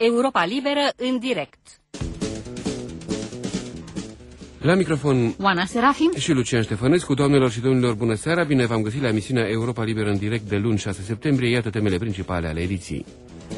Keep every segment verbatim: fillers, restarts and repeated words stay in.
Europa Liberă în direct. La microfon Oana Serafim și Lucian Ștefănescu. Doamnelor și domnilor, bună seara! Bine v-am găsit la emisiunea Europa Liberă în direct de luni șase septembrie. Iată temele principale ale ediției.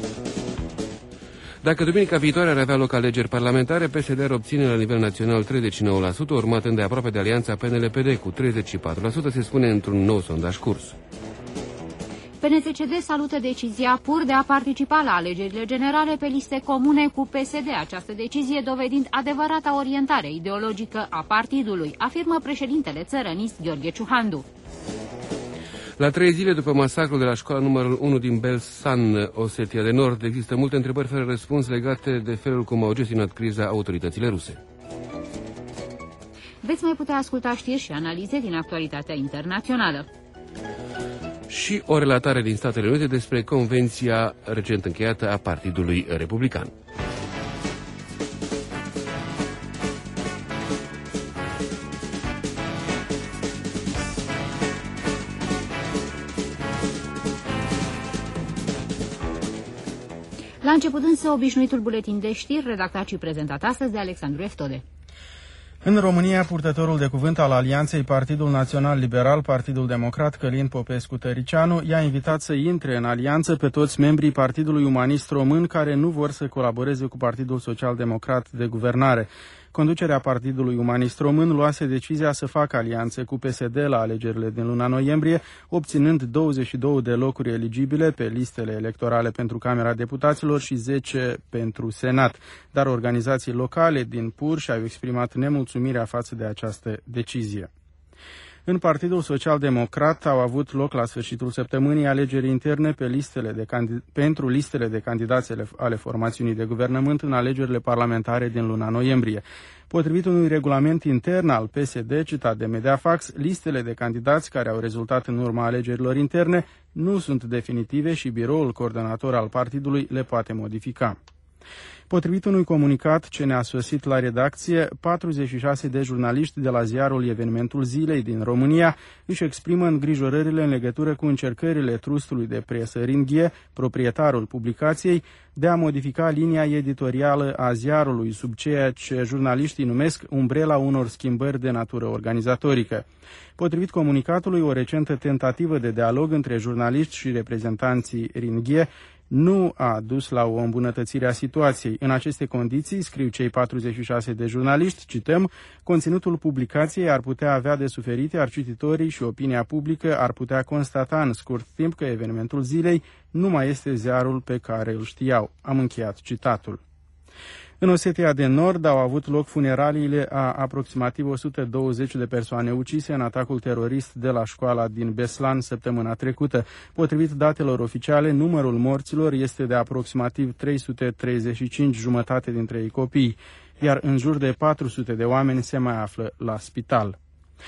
Dacă duminica viitoare ar avea loc alegeri parlamentare, P S D ar obține la nivel național treizeci și nouă la sută, urmat îndeaproape de alianța P N L P D cu treizeci și patru la sută, se spune într-un nou sondaj curs. P N T C D salută decizia P U R de a participa la alegerile generale pe liste comune cu P S D, această decizie dovedind adevărata orientare ideologică a partidului, afirmă președintele țărănist Gheorghe Ciuhandu. La trei zile după masacrul de la școala numărul unu din Belsan, Osetia de Nord, există multe întrebări fără răspuns legate de felul cum au gestionat criza autoritățile ruse. Veți mai putea asculta știri și analize din actualitatea internațională. Și o relatare din Statele Unite despre convenția recent încheiată a Partidului Republican. La început însă, obișnuitul buletin de știri, redactat și prezentat astăzi de Alexandru Eftode. În România, purtătorul de cuvânt al Alianței Partidul Național Liberal, Partidul Democrat, Călin Popescu-Tăricianu, i-a invitat să intre în alianță pe toți membrii Partidului Umanist Român care nu vor să colaboreze cu Partidul Social Democrat de guvernare. Conducerea Partidului Umanist Român luase decizia să facă alianțe cu P S D la alegerile din luna noiembrie, obținând douăzeci și două de locuri eligibile pe listele electorale pentru Camera Deputaților și zece pentru Senat. Dar organizații locale din P U R și-au exprimat nemulțumirea față de această decizie. În Partidul Social Democrat au avut loc la sfârșitul săptămânii alegeri interne pe listele de pentru listele de candidați ale formațiunii de guvernământ în alegerile parlamentare din luna noiembrie. Potrivit unui regulament intern al P S D, citat de Mediafax, listele de candidați care au rezultat în urma alegerilor interne nu sunt definitive și biroul coordonator al partidului le poate modifica. Potrivit unui comunicat ce ne-a sosit la redacție, patruzeci și șase de jurnaliști de la ziarul Evenimentul Zilei din România își exprimă îngrijorările în legătură cu încercările trustului de presă Ringhie, proprietarul publicației, de a modifica linia editorială a ziarului sub ceea ce jurnaliștii numesc umbrela unor schimbări de natură organizatorică. Potrivit comunicatului, o recentă tentativă de dialog între jurnaliști și reprezentanții Ringhie nu a dus la o îmbunătățire a situației. În aceste condiții, scriu cei patruzeci și șase de jurnaliști, cităm, conținutul publicației ar putea avea de suferit, iar cititorii și opinia publică ar putea constata în scurt timp că Evenimentul Zilei nu mai este ziarul pe care îl știau. Am încheiat citatul. În Osetia de Nord au avut loc funeraliile a aproximativ o sută douăzeci de persoane ucise în atacul terorist de la școala din Beslan săptămâna trecută. Potrivit datelor oficiale, numărul morților este de aproximativ trei sute treizeci și cinci, jumătate dintre ei copii, iar în jur de patru sute de oameni se mai află la spital.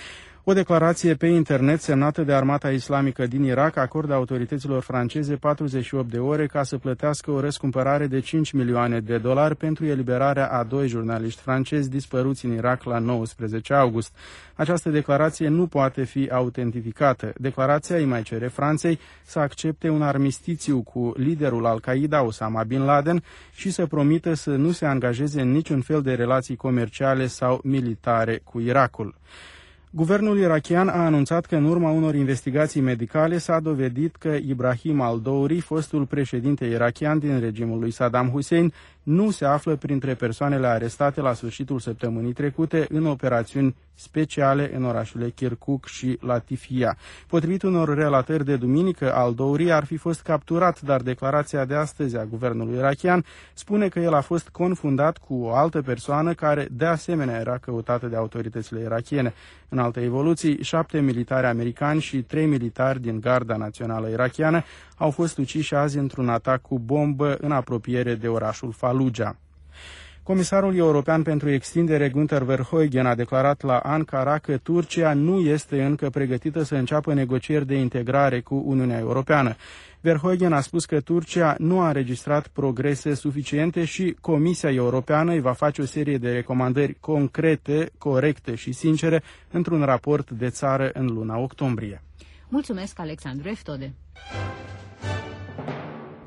O declarație pe internet semnată de Armata Islamică din Irak acordă autorităților franceze patruzeci și opt de ore ca să plătească o răscumpărare de cinci milioane de dolari pentru eliberarea a doi jurnaliști francezi dispăruți în Irak la nouăsprezece august. Această declarație nu poate fi autentificată. Declarația îi mai cere Franței să accepte un armistițiu cu liderul Al-Qaeda, Osama Bin Laden, și să promită să nu se angajeze în niciun fel de relații comerciale sau militare cu Irakul. Guvernul irakian a anunțat că în urma unor investigații medicale s-a dovedit că Ibrahim al-Douri, fostul președinte irakian din regimul lui Saddam Hussein, nu se află printre persoanele arestate la sfârșitul săptămânii trecute în operațiuni speciale în orașele Kirkuk și Latifia. Potrivit unor relatări de duminică, al-Douri ar fi fost capturat, dar declarația de astăzi a guvernului irakian spune că el a fost confundat cu o altă persoană care de asemenea era căutată de autoritățile irakiene. În alte evoluții, șapte militari americani și trei militari din Garda Națională Irakiană au fost uciși azi într-un atac cu bombă în apropiere de orașul Fallujah. Comisarul european pentru extindere Günther Verheugen a declarat la Ankara că Turcia nu este încă pregătită să înceapă negocieri de integrare cu Uniunea Europeană. Verheugen a spus că Turcia nu a înregistrat progrese suficiente și Comisia Europeană îi va face o serie de recomandări concrete, corecte și sincere într-un raport de țară în luna octombrie. Mulțumesc, Alexandru Eftode.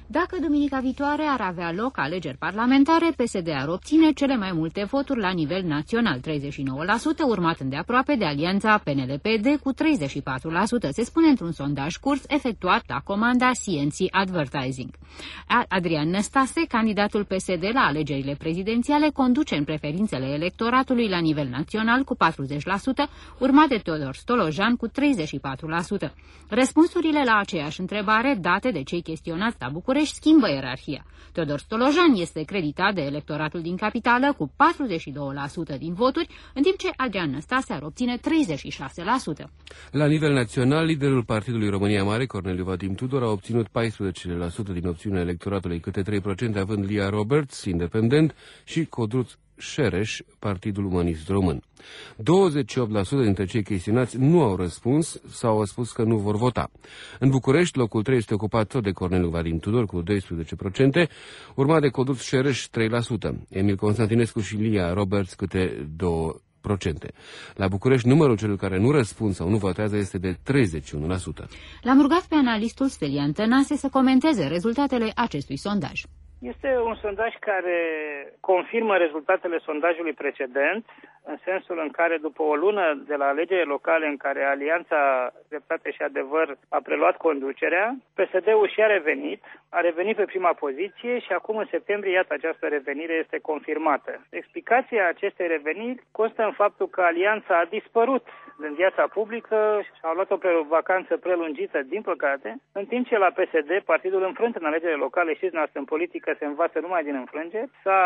Dacă duminica viitoare ar avea loc alegeri parlamentare, P S D ar obține cele mai multe voturi la nivel național, treizeci și nouă la sută, urmat îndeaproape de alianța P N L P D cu treizeci și patru la sută, se spune într-un sondaj curs efectuat la comanda C N C Advertising. Adrian Năstase, candidatul P S D la alegerile prezidențiale, conduce în preferințele electoratului la nivel național cu patruzeci la sută, urmat de Teodor Stolojan cu treizeci și patru la sută. Răspunsurile la aceeași întrebare, date de cei chestionați la București, schimbă ierarhia. Teodor Stolojan este creditat de electoratul din capitală cu patruzeci și doi la sută din voturi, în timp ce Adrian Năstase ar obține treizeci și șase la sută. La nivel național, liderul Partidului România Mare, Corneliu Vadim Tudor, a obținut paisprezece la sută din opțiunea electoratului, câte trei la sută având Lia Roberts, independent, și Codruț Șereș, Partidul Umanist Român. douăzeci și opt la sută dintre cei chestionați nu au răspuns sau au spus că nu vor vota. În București, locul trei este ocupat tot de Corneliu Vadim Tudor cu doisprezece la sută, urmat de Codruț Șereș trei la sută, Emil Constantinescu și Lia Roberts câte două la sută. La București, numărul celor care nu răspund sau nu votează este de treizeci și unu la sută. L-am rugat pe analistul Stelian Tănase să comenteze rezultatele acestui sondaj. Este un sondaj care confirmă rezultatele sondajului precedent, în sensul în care după o lună de la alegerile locale în care Alianța Dreptate și Adevăr a preluat conducerea, P S D-ul și-a revenit, a revenit pe prima poziție și acum în septembrie, iată, această revenire este confirmată. Explicația acestei reveniri constă în faptul că Alianța a dispărut din viața publică și a luat o vacanță prelungită, din păcate, în timp ce la P S D, partidul înfrânt în alegerile locale, știți noastră, în politică se învață numai din înfrângeri, s-a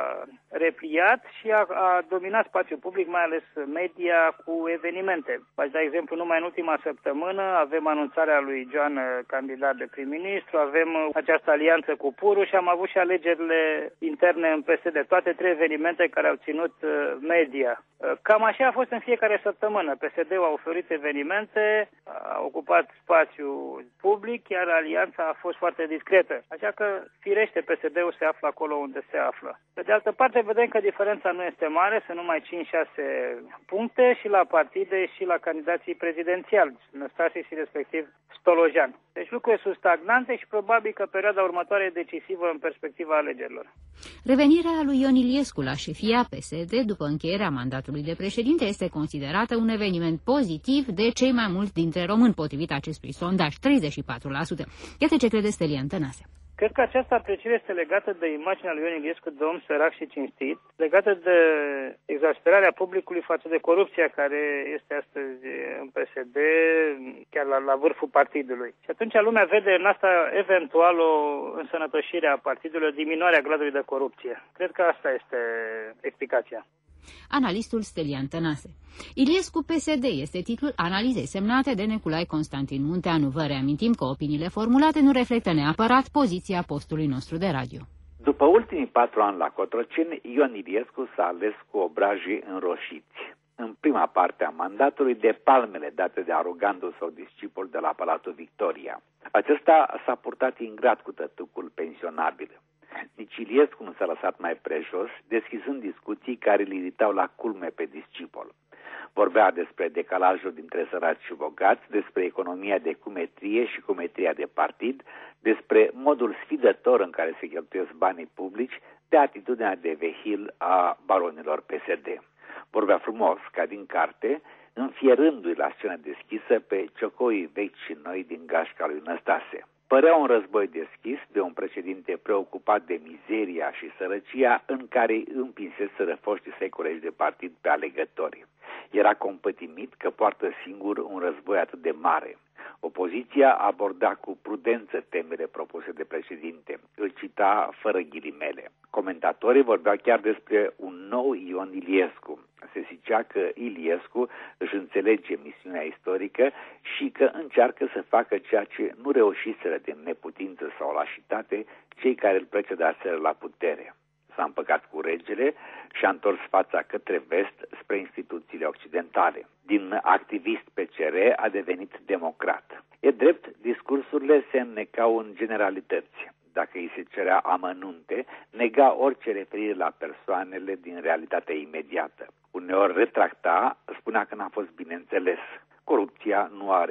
repliat și a, a dominat spațiul public, mai ales media, cu evenimente. V-aș da exemplu, numai în ultima săptămână avem anunțarea lui Joan, candidat de prim-ministru, avem această alianță cu Puru și am avut și alegerile interne în P S D, toate trei evenimente care au ținut media. Cam așa a fost în fiecare săptămână. P S D-ul a oferit evenimente, a ocupat spațiul public, iar alianța a fost foarte discretă. Așa că, firește, P S D-ul se află acolo unde se află. Pe de altă parte, vedem că diferența nu este mare, sunt numai cinci șase puncte și la partide și la candidații prezidențiali, Năstase și respectiv Stolojan. Deci lucrurile sunt stagnante și probabil că perioada următoare e decisivă în perspectiva alegerilor. Revenirea lui Ion Iliescu la șefia P S D după încheierea mandatului de președinte este considerată un eveniment pozitiv de cei mai mulți dintre români, potrivit acestui sondaj, treizeci și patru la sută. Iată ce crede Stelian Tănase. Cred că această apreciere este legată de imaginea lui Ion Iliescu de om sărac și cinstit, legată de exasperarea publicului față de corupția care este astăzi în P S D, chiar la, la vârful partidului. Și atunci lumea vede în asta eventual o însănătoșire a partidului, o diminuare a gradului de corupție. Cred că asta este explicația. Analistul Stelian Tănase. Iliescu P S D este titlul analizei semnate de Nicolae Constantin Munteanu. Vă reamintim că opiniile formulate nu reflectă neapărat poziția postului nostru de radio. După ultimii patru ani la Cotroceni, Ion Iliescu s-a ales cu obrajii înroșiți. În prima parte a mandatului, de palmele date de arogantul său discipol de la Palatul Victoria. Acesta s-a purtat ingrat cu tătucul pensionabil. Nici Iliescu nu s-a lăsat mai prejos, deschizând discuții care îl iritau la culme pe discipol. Vorbea despre decalajul dintre săraci și bogați, despre economia de cumetrie și cumetria de partid, despre modul sfidător în care se cheltuiesc banii publici, de atitudinea de vehil a baronilor P S D. Vorbea frumos, ca din carte, înfierându-i la scenă deschisă pe ciocoii vechi și noi din gașca lui Năstase. Părea un război deschis de un președinte preocupat de mizeria și sărăcia în care îi împinseseră foștii săi colegi de partid pe alegători. Era compătimit că poartă singur un război atât de mare. Opoziția aborda cu prudență temele propuse de președinte. Îl cita fără ghilimele. Comentatorii vorbeau chiar despre un nou Ion Iliescu. Se zicea că Iliescu își înțelege misiunea istorică și că încearcă să facă ceea ce nu reușiseră din neputință sau lașitate cei care îl precedaseră la putere. S-a împăcat cu regele și a întors fața către vest spre instituțiile occidentale. Din activist P C R a devenit democrat. E drept, discursurile se înnecau în generalități. Dacă îi se cerea amănunte, nega orice referire la persoanele din realitatea imediată. Uneori retracta, spunea că n-a fost bine înțeles. Corupția nu are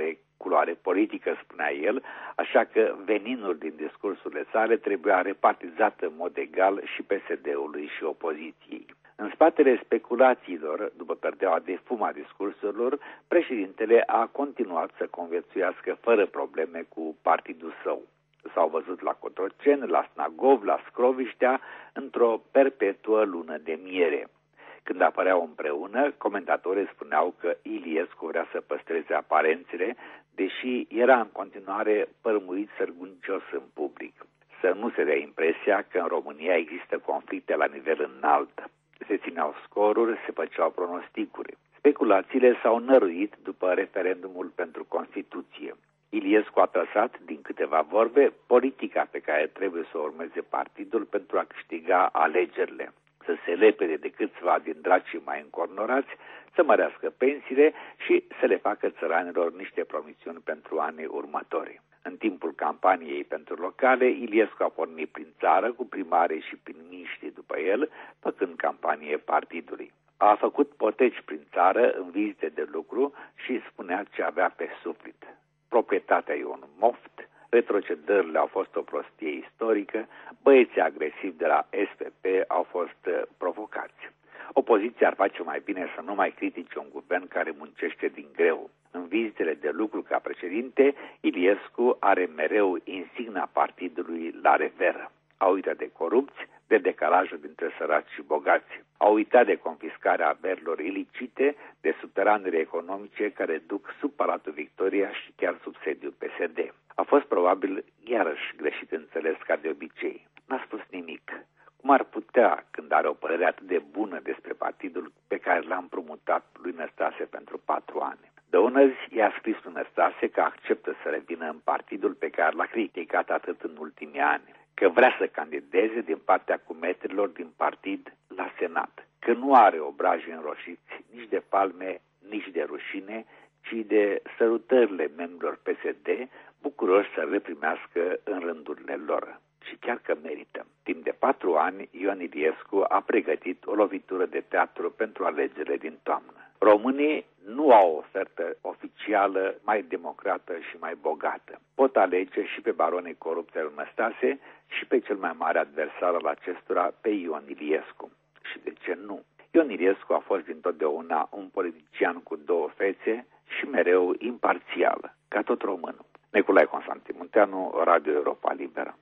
culoare politică, spunea el, așa că veninul din discursurile sale trebuia repartizat în mod egal și P S D-ului și opoziției. În spatele speculațiilor, după perdeaua de fum a discursurilor, președintele a continuat să conviețuiască fără probleme cu partidul său. S-au văzut la Cotroceni, la Snagov, la Scroviștea, într-o perpetuă lună de miere. Când apăreau împreună, comentatorii spuneau că Iliescu vrea să păstreze aparențele, deși era în continuare părmuit sărguncios în public. Să nu se dea impresia că în România există conflicte la nivel înalt. Se țineau scoruri, se făceau pronosticuri. Speculațiile s-au năruit după referendumul pentru Constituție. Iliescu a trasat, din câteva vorbe, politica pe care trebuie să o urmeze partidul pentru a câștiga alegerile. Să se lepede de câțiva din dracii mai încornorați, să mărească pensiile și să le facă țăranilor niște promisiuni pentru anii următori. În timpul campaniei pentru locale, Iliescu a pornit prin țară cu primarii și prim-miniștri după el, făcând campanie partidului. A făcut poteci prin țară în vizite de lucru și spunea ce avea pe suflet. Proprietatea e un moft, retrocedările au fost o prostie istorică, băieții agresivi de la S P P au fost provocați. Opoziția ar face mai bine să nu mai critice un guvern care muncește din greu. În vizitele de lucru ca președinte, Iliescu are mereu insigna partidului la reveră. A uitat de corupți, de decalajul dintre săraci și bogați. A uitat de confiscarea averilor ilicite, de subteranele economice care duc sub Palatul Victoria și chiar sub sediul P S D. A fost probabil iarăși greșit înțeles ca de obicei. N-a spus nimic. Cum ar putea, când are o părere atât de bună despre partidul pe care l-a împrumutat lui Năstase pentru patru ani? Dăunăzi i-a scris lui Năstase că acceptă să revină în partidul pe care l-a criticat atât în ultimii ani, că vrea să candideze din partea cumetrilor din partid la Senat, că nu are obraji înroșiți nici de palme, nici de rușine, ci de sărutările membrilor P S D, bucuroși să reprimească în rândurile lor. Și chiar că merită. Timp de patru ani, Ion Iliescu a pregătit o lovitură de teatru pentru alegerile din toamnă. Românii nu au o ofertă oficială mai democrată și mai bogată. Pot alege și pe baronii corupți al Năstase și pe cel mai mare adversar al acestora, pe Ion Iliescu. Și de ce nu? Ion Iliescu a fost dintotdeauna un politician cu două fețe și mereu imparțial, ca tot românul. Nicolae Constantin Munteanu, Radio Europa Liberă.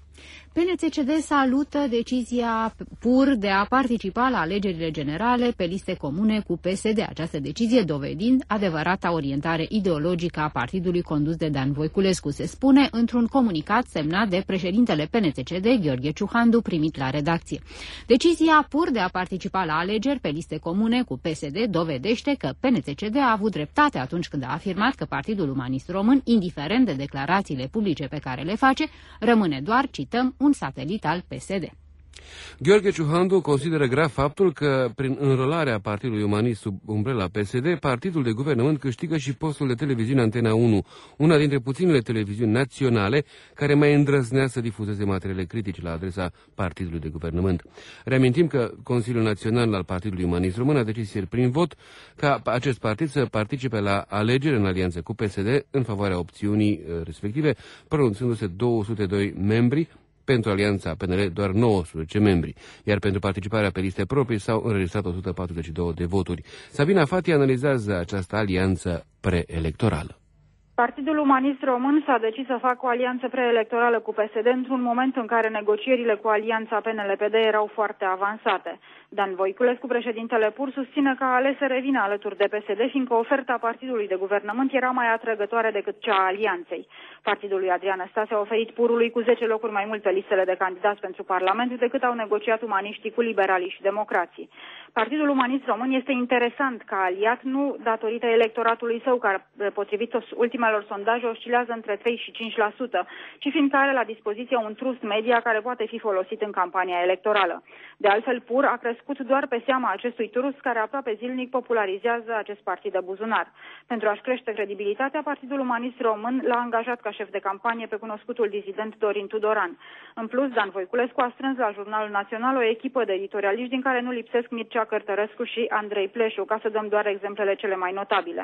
P N C C D salută decizia P U R de a participa la alegerile generale pe liste comune cu P S D. Această decizie dovedind adevărata orientare ideologică a partidului condus de Dan Voiculescu, se spune într-un comunicat semnat de președintele P N C C D, Gheorghe Ciuhandu, primit la redacție. Decizia P U R de a participa la alegeri pe liste comune cu P S D dovedește că P N C C D a avut dreptate atunci când a afirmat că Partidul Umanist Român, indiferent de declarațiile publice pe care le face, rămâne doar, cităm, un satelit al P S D. Gheorghe Ciuhandu consideră grav faptul că, prin înrolarea Partidului Umanist sub umbrela P S D, partidul de guvernământ câștigă și postul de televiziune Antena unu, una dintre puținele televiziuni naționale care mai îndrăznea să difuzeze materiale critice la adresa partidului de guvernământ. Reamintim că Consiliul Național al Partidului Umanist Român a decis ieri prin vot ca acest partid să participe la alegeri în alianță cu P S D în favoarea opțiunii respective, pronunțându-se două sute doi membri. Pentru alianța P N L doar nouăsprezece membri, iar pentru participarea pe liste proprii s-au înregistrat o sută patruzeci și două de voturi. Sabina Fati analizează această alianță preelectorală. Partidul Umanist Român s-a decis să facă o alianță preelectorală cu P S D într-un moment în care negocierile cu alianța P N L P D erau foarte avansate. Dan Voiculescu, președintele P U R, susține că a ales să revină alături de P S D, fiindcă oferta partidului de guvernământ era mai atrăgătoare decât cea a alianței. Partidul lui Adrian Năstase a oferit P U R-ului cu zece locuri mai mult pe listele de candidați pentru Parlament decât au negociat umaniștii cu liberalii și democrații. Partidul Umanist Român este interesant ca aliat, nu datorită electoratului său, care, potrivit ultimelor sondaje, oscilează între trei și cinci la sută, ci fiindcă are la dispoziție un trust media care poate fi folosit în campania electorală. De altfel, P U R a crescut doar pe seama acestui trust, care aproape zilnic popularizează acest partid de buzunar. Pentru a-și crește credibilitatea, Partidul Umanist Român l-a angajat ca șef de campanie pe cunoscutul dizident Dorin Tudoran. În plus, Dan Voiculescu a strâns la Jurnalul Național o echipă de editorialiști din care nu lipsesc Mircea Cărtărescu și Andrei Pleșu, ca să dăm doar exemplele cele mai notabile.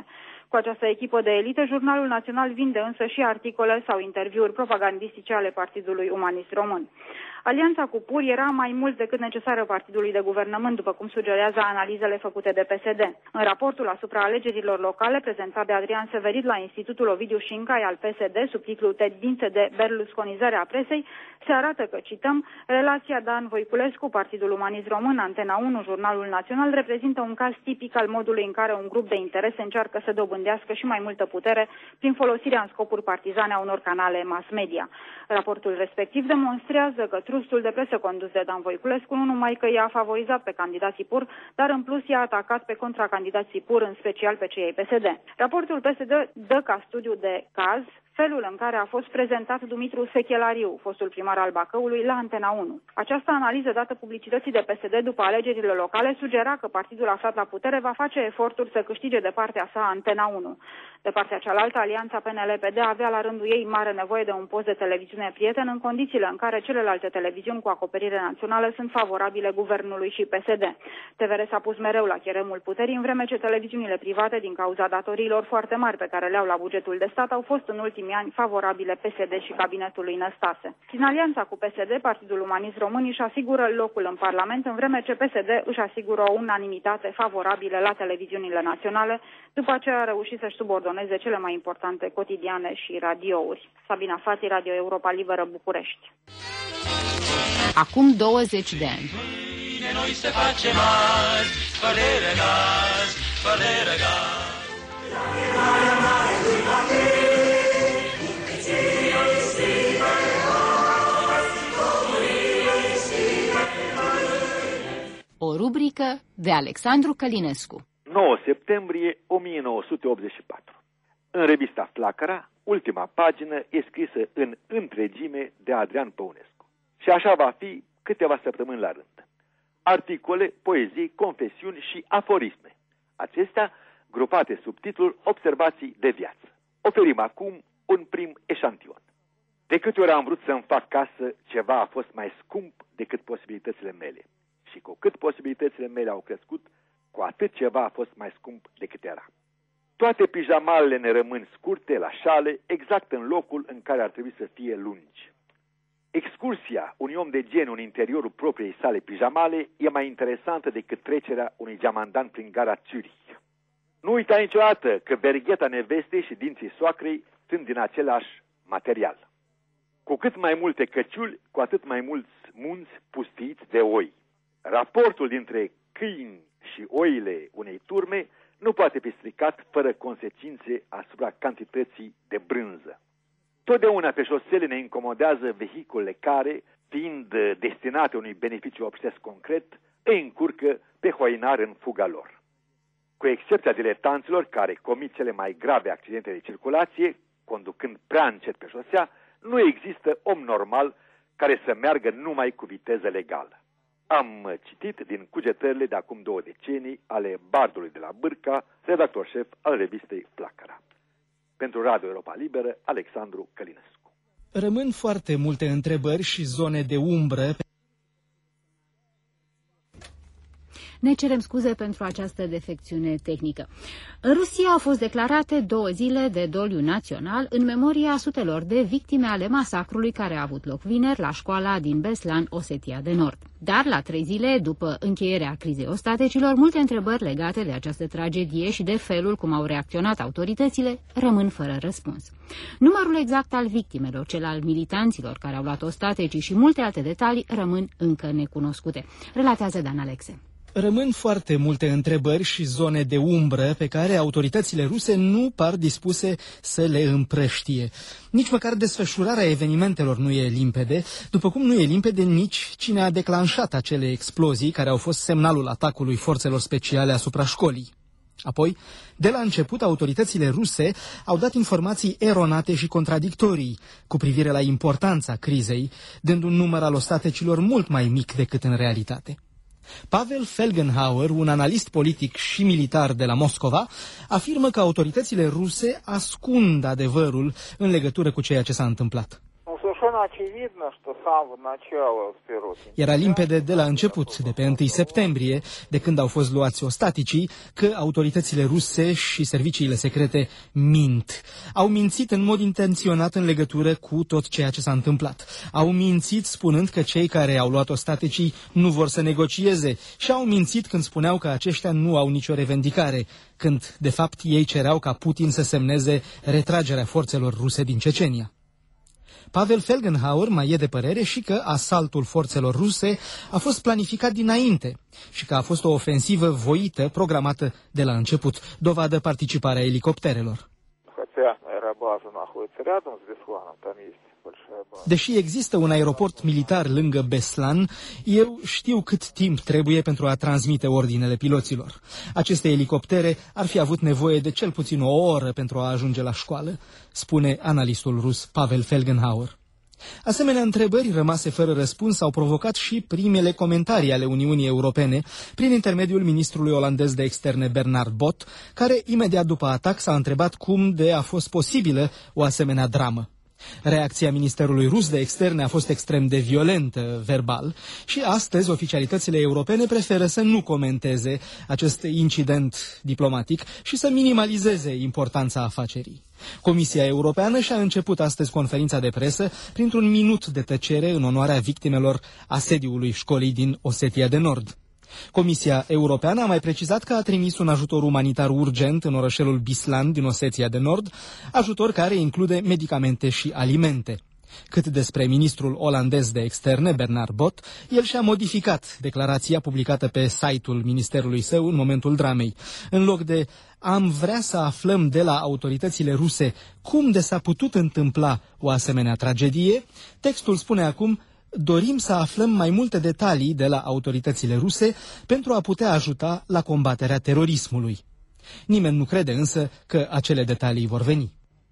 Cu această echipă de elită, Jurnalul Național vinde însă și articole sau interviuri propagandistice ale Partidului Umanist Român. Alianța cu P U R era mai mult decât necesară partidului de guvernământ, după cum sugerează analizele făcute de P S D. În raportul asupra alegerilor locale prezentat de Adrian Severit la Institutul Ovidiu Șincai al P S D, sub titlul Tendințe de berlusconizare a presei, se arată că, cităm, relația Dan Voiculescu, Partidul Umanist Român, Antena unu, Jurnalul Național, reprezintă un caz tipic al modului în care un grup de interese încearcă să dobândească și mai multă putere prin folosirea în scopuri partizane a unor canale mass media. Raportul respectiv demonstrează că trustul de presă condus de Dan Voiculescu nu numai că i-a favorizat pe candidații P U R, dar în plus i-a atacat pe contracandidații P U R, în special pe cei ai P S D. Raportul P S D dă ca studiu de caz felul în care a fost prezentat Dumitru Sechelariu, fostul primar al Bacăului, la Antena unu. Această analiză dată publicității de P S D după alegerile locale sugera că partidul aflat la putere va face eforturi să câștige de partea sa Antena unu. De partea cealaltă, alianța P N L P D avea la rândul ei mare nevoie de un post de televiziune prieten în condițiile în care celelalte televiziuni cu acoperire națională sunt favorabile guvernului și P S D. T V R s-a pus mereu la cheremul puterii, în vreme ce televiziunile private, din cauza datoriilor foarte mari pe care le au la bugetul de stat, au fost în ultimii ani favorabile P S D și cabinetului Năstase. Prin alianța cu P S D, Partidul Umanist Român își asigură locul în Parlament, în vreme ce P S D își asigură o unanimitate favorabilă la televiziunile naționale, după ce a reușit să-și subordoneze cele mai importante cotidiane și radiouri. Sabina Fati, Radio Europa Liberă, București. Acum douăzeci de ani. De noi se face mari, fără gaz, fără gaz. O rubrică de Alexandru Călinescu. nouă septembrie o mie nouă sute optzeci și patru. În revista Flacăra, ultima pagină e scrisă în întregime de Adrian Păunescu. Și așa va fi câteva săptămâni la rând. Articole, poezii, confesiuni și aforisme. Acestea grupate sub titlul Observații de viață. Oferim acum un prim eșantion. De câte ori am vrut să-mi fac casă, ceva a fost mai scump decât posibilitățile mele. Și cu cât posibilitățile mele au crescut, cu atât ceva a fost mai scump decât era. Toate pijamalele ne rămân scurte la șale, exact în locul în care ar trebui să fie lungi. Excursia unui om de genul în interiorul propriei sale pijamale e mai interesantă decât trecerea unui geamandan prin gara Zürich. Nu uita niciodată că bergheta nevestei și dinții soacrei sunt din același material. Cu cât mai multe căciuli, cu atât mai mulți munți pustiți de oi. Raportul dintre câini și oile unei turme nu poate fi stricat fără consecințe asupra cantității de brânză. Totdeauna pe șosele ne incomodează vehiculele care, fiind destinate unui beneficiu obștesc concret, îi încurcă pe hoinar în fuga lor. Cu excepția diletanților care comit cele mai grave accidente de circulație, conducând prea încet pe șosea, nu există om normal care să meargă numai cu viteză legală. Am citit din cugetările de acum două decenii ale bardului de la Bârca, redactor șef al revistei Flacăra. Pentru Radio Europa Liberă, Alexandru Călinescu. Rămân foarte multe întrebări și zone de umbră. Ne cerem scuze pentru această defecțiune tehnică. În Rusia au fost declarate două zile de doliu național în memoria sutelor de victime ale masacrului care a avut loc vineri la școala din Beslan, Osetia de Nord. Dar la trei zile după încheierea crizei ostatecilor, multe întrebări legate de această tragedie și de felul cum au reacționat autoritățile rămân fără răspuns. Numărul exact al victimelor, cel al militanților care au luat ostatecii și multe alte detalii rămân încă necunoscute. Relatează Dan Alexe. Rămân foarte multe întrebări și zone de umbră pe care autoritățile ruse nu par dispuse să le împrăștie. Nici măcar desfășurarea evenimentelor nu e limpede, după cum nu e limpede nici cine a declanșat acele explozii care au fost semnalul atacului forțelor speciale asupra școlii. Apoi, de la început, autoritățile ruse au dat informații eronate și contradictorii cu privire la importanța crizei, dând un număr al ostatecilor mult mai mic decât în realitate. Pavel Felgenhauer, un analist politic și militar de la Moscova, afirmă că autoritățile ruse ascund adevărul în legătură cu ceea ce s-a întâmplat. Era limpede de la început, de pe întâi septembrie, de când au fost luați ostaticii, că autoritățile ruse și serviciile secrete mint. Au mințit în mod intenționat în legătură cu tot ceea ce s-a întâmplat. Au mințit spunând că cei care au luat ostaticii nu vor să negocieze și au mințit când spuneau că aceștia nu au nicio revendicare, când, de fapt, ei cereau ca Putin să semneze retragerea forțelor ruse din Cecenia. Pavel Felgenhauer mai e de părere și că asaltul forțelor ruse a fost planificat dinainte și că a fost o ofensivă voită, programată de la început, dovadă participarea elicopterelor. Deși există un aeroport militar lângă Beslan, eu știu cât timp trebuie pentru a transmite ordinele piloților. Aceste elicoptere ar fi avut nevoie de cel puțin o oră pentru a ajunge la școală, spune analistul rus Pavel Felgenhauer. Asemenea întrebări rămase fără răspuns au provocat și primele comentarii ale Uniunii Europene prin intermediul ministrului olandez de externe Bernard Bot, care imediat după atac s-a întrebat cum de a fost posibilă o asemenea dramă. Reacția Ministerului Rus de Externe a fost extrem de violentă, verbal, și astăzi oficialitățile europene preferă să nu comenteze acest incident diplomatic și să minimalizeze importanța afacerii. Comisia Europeană și-a început astăzi conferința de presă printr-un minut de tăcere în onoarea victimelor asediului școlii din Osetia de Nord. Comisia Europeană a mai precizat că a trimis un ajutor umanitar urgent în orășelul Bislan din Osetia de Nord, ajutor care include medicamente și alimente. Cât despre ministrul olandez de externe, Bernard Bot, el și-a modificat declarația publicată pe site-ul ministerului său în momentul dramei. În loc de "am vrea să aflăm de la autoritățile ruse cum de s-a putut întâmpla o asemenea tragedie", textul spune acum "dorim să aflăm mai multe detalii de la autoritățile ruse pentru a putea ajuta la combaterea terorismului". Nimeni nu crede însă că acele detalii vor veni.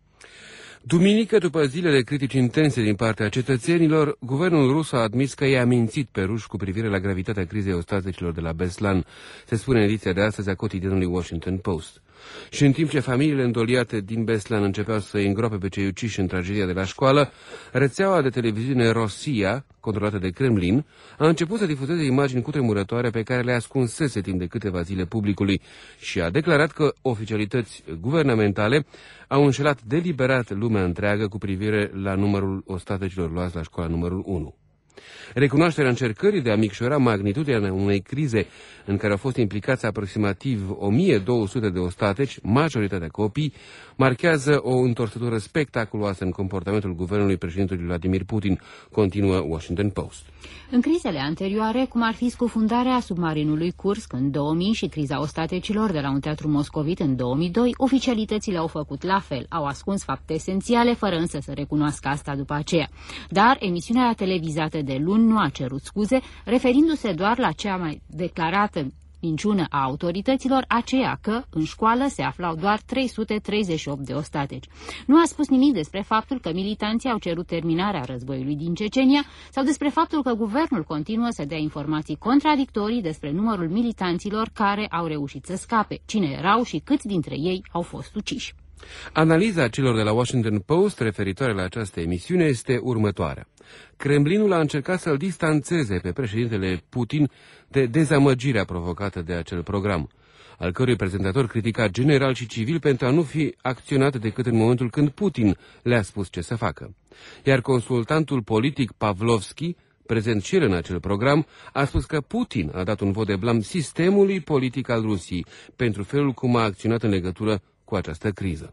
Duminică, după zile de critici intense din partea cetățenilor, guvernul rus a admis că i-a mințit pe ruși cu privire la gravitatea crizei ostatecilor de la Beslan, se spune în ediția de astăzi a cotidianului Washington Post. Și în timp ce familiile îndoliate din Beslan începeau să îi îngroape pe cei uciși în tragedia de la școală, rețeaua de televiziune Rosia, controlată de Kremlin, a început să difuzeze imagini cutremurătoare pe care le ascunsese timp de câteva zile publicului și a declarat că oficialități guvernamentale au înșelat deliberat lumea întreagă cu privire la numărul ostatecilor luați la școala numărul unu. Recunoașterea încercării de a micșora magnitudinea unei crize în care au fost implicați aproximativ o mie două sute de ostateci, majoritatea copii, marchează o întorsătură spectaculoasă în comportamentul guvernului președintelui Vladimir Putin, continuă Washington Post. În crizele anterioare, cum ar fi scufundarea submarinului Kursk în două mii și criza ostatecilor de la un teatru moscovit în două mii doi, oficialitățile au făcut la fel, au ascuns fapte esențiale, fără însă să recunoască asta după aceea. Dar emisiunea televizată de luni nu a cerut scuze, referindu-se doar la cea mai declarată minciună a autorităților, aceea că în școală se aflau doar trei sute treizeci și opt de ostateci. Nu a spus nimic despre faptul că militanții au cerut terminarea războiului din Cecenia sau despre faptul că guvernul continuă să dea informații contradictorii despre numărul militanților care au reușit să scape, cine erau și câți dintre ei au fost uciși. Analiza celor de la Washington Post referitoare la această emisiune este următoarea. Kremlinul a încercat să-l distanțeze pe președintele Putin de dezamăgirea provocată de acel program, al cărui prezentator critica general și civil pentru a nu fi acționat decât în momentul când Putin le-a spus ce să facă. Iar consultantul politic Pavlovski, prezent și el în acel program, a spus că Putin a dat un vot de blam sistemului politic al Rusiei pentru felul cum a acționat în legătură cu această criză.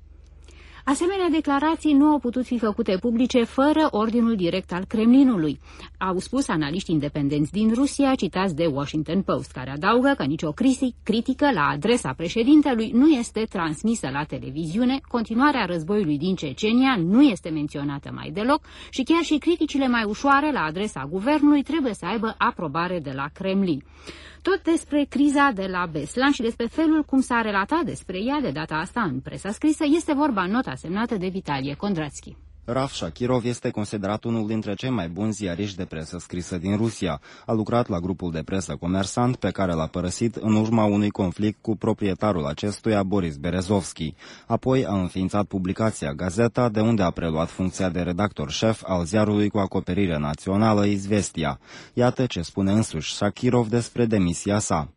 Asemenea declarații nu au putut fi făcute publice fără ordinul direct al Kremlinului, au spus analiști independenți din Rusia, citați de Washington Post, care adaugă că nicio critică la adresa președintelui nu este transmisă la televiziune, continuarea războiului din Cecenia nu este menționată mai deloc și chiar și criticile mai ușoare la adresa guvernului trebuie să aibă aprobare de la Kremlin. Tot despre criza de la Beslan și despre felul cum s-a relatat despre ea de data asta în presa scrisă este vorba în nota semnată de Vitalie Kondratski. Raf Shakirov este considerat unul dintre cei mai buni ziariști de presă scrisă din Rusia. A lucrat la grupul de presă Comersant, pe care l-a părăsit în urma unui conflict cu proprietarul acestuia, Boris Berezovski. Apoi a înființat publicația Gazeta, de unde a preluat funcția de redactor șef al ziarului cu acoperire națională Izvestia. Iată ce spune însuși Shakirov despre demisia sa.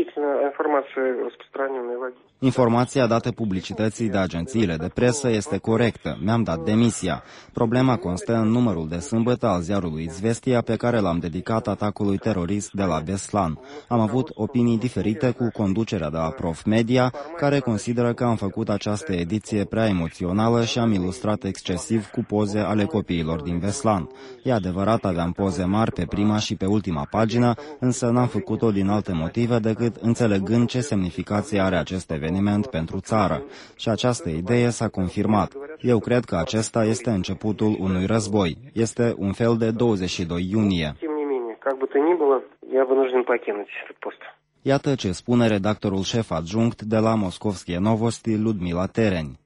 Informația dată publicității de agențiile de presă este corectă. Mi-am dat demisia. Problema constă în numărul de sâmbătă al ziarului Izvestia, pe care l-am dedicat atacului terorist de la Beslan. Am avut opinii diferite cu conducerea de la Prof Media, care consideră că am făcut această ediție prea emoțională și am ilustrat excesiv cu poze ale copiilor din Beslan. E adevărat, aveam poze mari pe prima și pe ultima pagină, însă n-am făcut-o din alte motive decât înțelegând ce semnificație are acest eveniment pentru țară. Și această idee s-a confirmat. Eu cred că acesta este începutul unui război. Este un fel de douăzeci și doi iunie. Iată ce spune redactorul șef adjunct de la Moscovskie Novosti, Ludmila Tereni.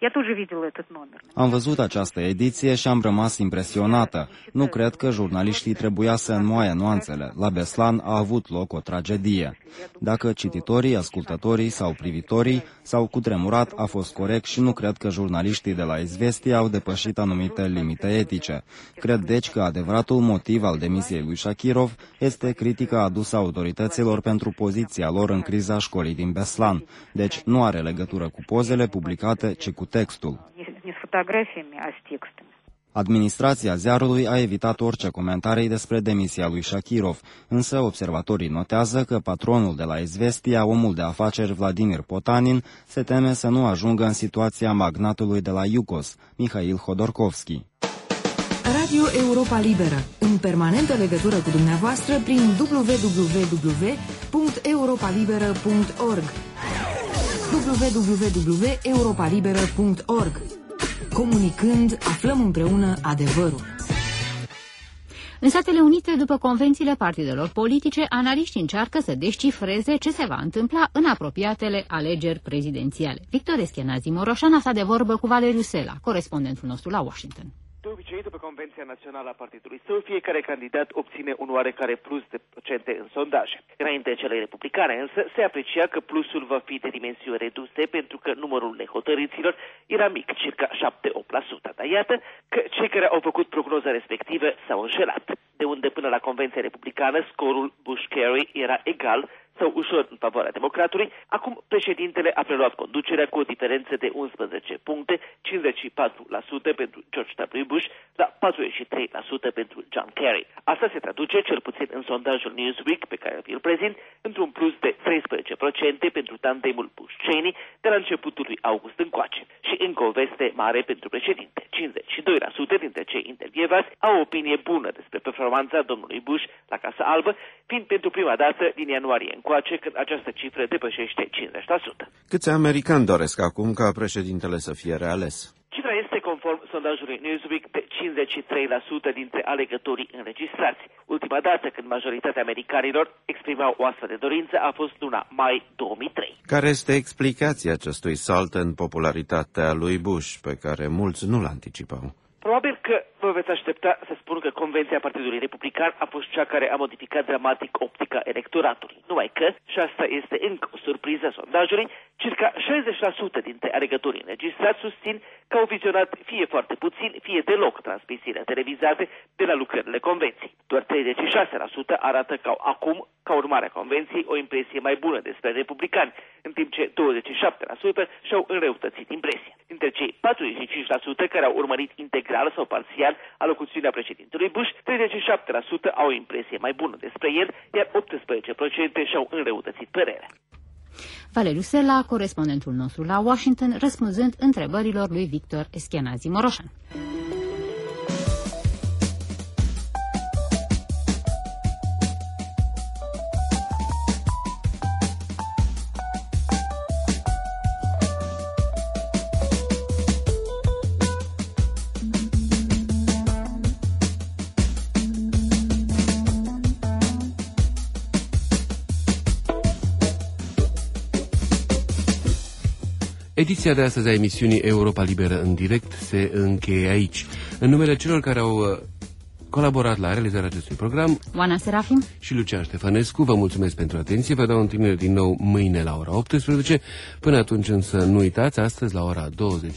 Am văzut această ediție și am rămas impresionată. Nu cred că jurnaliștii trebuia să înmoaie nuanțele. La Beslan a avut loc o tragedie. Dacă cititorii, ascultătorii sau privitorii s-au cutremurat, a fost corect și nu cred că jurnaliștii de la Izvestia au depășit anumite limite etice. Cred deci că adevăratul motiv al demisiei lui Shakirov este critica adusă autorităților pentru poziția lor în criza școlii din Beslan. Deci nu are legătură cu pozele publicate, ci cu textul. Administrația ziarului a evitat orice comentarii despre demisia lui Shakirov, însă observatorii notează că patronul de la Izvestia, omul de afaceri Vladimir Potanin, se teme să nu ajungă în situația magnatului de la Yukos, Mihail Hodorkovski. Radio Europa Liberă, în permanentă legătură cu dumneavoastră prin w w w punct europa liberă punct org. w w w punct europa liberă punct org. Comunicând, aflăm împreună adevărul. În Statele Unite, după convențiile partidelor politice, analiștii încearcă să descifreze ce se va întâmpla în apropiatele alegeri prezidențiale. Victor Eschenazi Moroșan a stat de vorbă cu Valeriu Sela, corespondentul nostru la Washington. De obicei, după Convenția Națională a partidului său, fiecare candidat obține un oarecare plus de procente în sondaje. Înainte cele republicane, însă, se aprecia că plusul va fi de dimensiuni reduse pentru că numărul nehotărâților era mic, circa șapte-opt la sută. Dar iată că cei care au făcut prognoza respectivă s-au înșelat. De unde până la Convenția Republicană, scorul Bush-Kerry era egal sau ușor în favoarea democratului, acum președintele a preluat conducerea cu o diferență de unsprezece puncte, cincizeci și patru la sută pentru George W. Bush, la patruzeci și trei la sută pentru John Kerry. Asta se traduce, cel puțin în sondajul Newsweek, pe care vi-l prezint, într-un plus de treisprezece la sută pentru tandemul Bush-Cheney de la începutul lui august încoace. Și încă o veste mare pentru președinte. cincizeci și doi la sută dintre cei intervievați au o opinie bună despre performanța domnului Bush la Casa Albă, fiind pentru prima dată din ianuarie încoace când această cifră depășește cincizeci la sută. Câți americani doresc acum ca președintele să fie reales? Cifra este conform sondajului Newsweek de cincizeci și trei la sută dintre alegătorii înregistrați. Ultima dată când majoritatea americanilor exprimau o astfel de dorință a fost luna mai două mii trei. Care este explicația acestui salt în popularitatea lui Bush, pe care mulți nu l-anticipau? Probabil că vă veți aștepta să spun că Convenția Partidului Republican a fost cea care a modificat dramatic optica electoratului. Numai că, și asta este încă o surpriză a sondajului, circa șaizeci la sută dintre alegătorii înregistrați susțin că au vizionat fie foarte puțin, fie deloc transmisiile televizate de la lucrările convenției. Doar treizeci și șase la sută arată că au acum, ca urmare a convenției, o impresie mai bună despre republicani, în timp ce douăzeci și șapte la sută și-au înrăutățit impresia. Dintre cei patruzeci și cinci la sută care au urmărit integral sau parțial alocuțiunea președintelui Bush, treizeci și șapte la sută au o impresie mai bună despre el, iar optsprezece la sută și-au înrăutățit părerea. Valeriu Sela, corespondentul nostru la Washington, răspunzând întrebărilor lui Victor Eschenazi Moroșan. Ediția de astăzi a emisiunii Europa Liberă în direct se încheie aici. În numele celor care au colaborat la realizarea acestui program, Oana Serafim și Lucian Ștefănescu, vă mulțumesc pentru atenție. Vă dau întâlnire din nou mâine la ora optsprezece. Până atunci însă nu uitați, astăzi la ora douăzeci